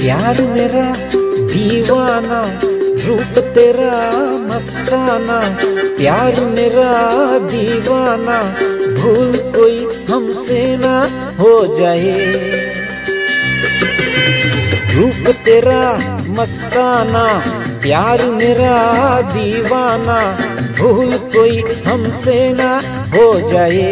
प्यार मेरा दीवाना, रूप तेरा मस्ताना। प्यार मेरा दीवाना, भूल कोई हमसे ना हो जाए। रूप तेरा मस्ताना, प्यार मेरा दीवाना, भूल कोई हमसे ना हो जाए।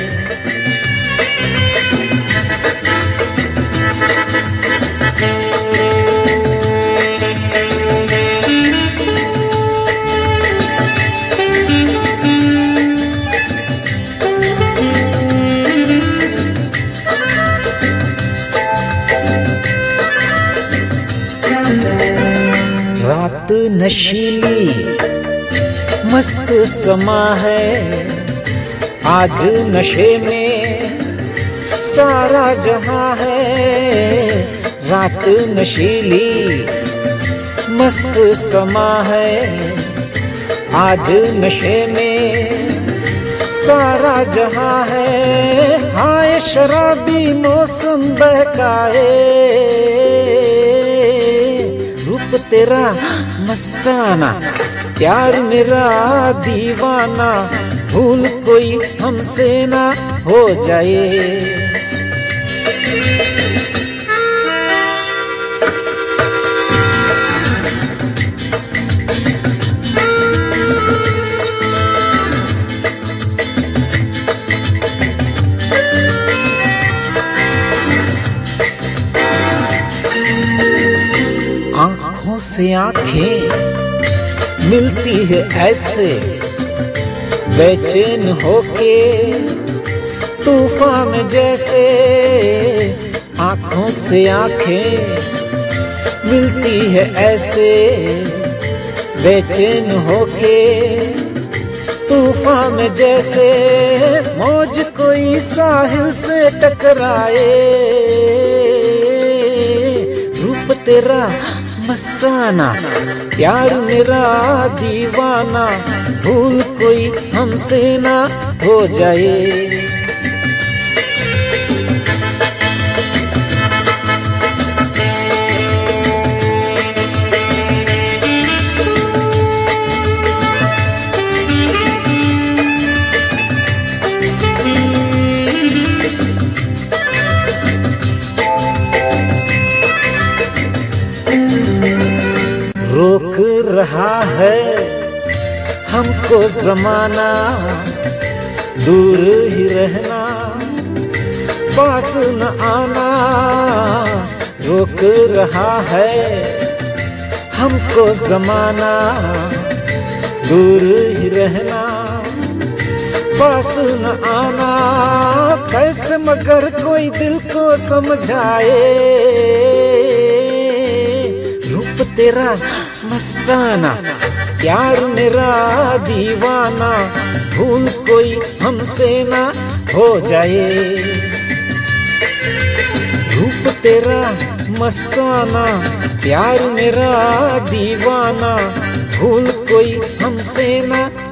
रात नशीली मस्त समा है, आज नशे में सारा जहां है। रात नशीली मस्त समा है, आज नशे में सारा जहां है। हाय शराबी मौसम बहकाए, रूप तेरा मस्ताना, प्यार मेरा दीवाना, भूल कोई हमसे ना हो जाए। आंखों से आंखें मिलती है ऐसे, बेचैन होके तूफान में जैसे। आंखों से आंखें मिलती है ऐसे, बेचैन होके तूफान में जैसे। मौज कोई साहिल से टकराए, रूप तेरा मस्ताना, प्यार मेरा दीवाना, भूल कोई हमसे ना हो जाए। रोक रहा है हमको जमाना, दूर ही रहना, पास न आना। रोक रहा है हमको जमाना, दूर ही रहना, पास न आना। कैसे मगर कोई दिल को समझाए, रूप तेरा मस्ताना, प्यार मेरा दीवाना, भूल कोई हमसे ना हो जाए। रूप तेरा मस्ताना, प्यार मेरा दीवाना, भूल कोई हमसे ना